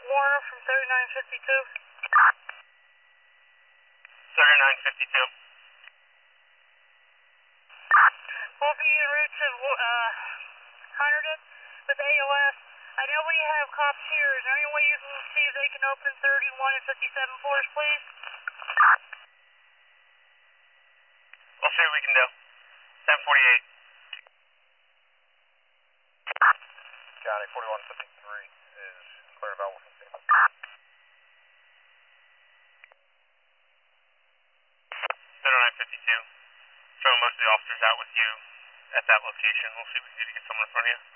Warner from 3952. 3952. We'll be en route to Hunterdon with AOS. I know we have cops here. Is there any way you can see if they can open 31 and 57 for us, please? We'll see what we can do. 1048. Johnny, 4153 is clear about Wilson. 0952. Showing most of the officers out with you at that location. We'll see if we can get someone in front of you.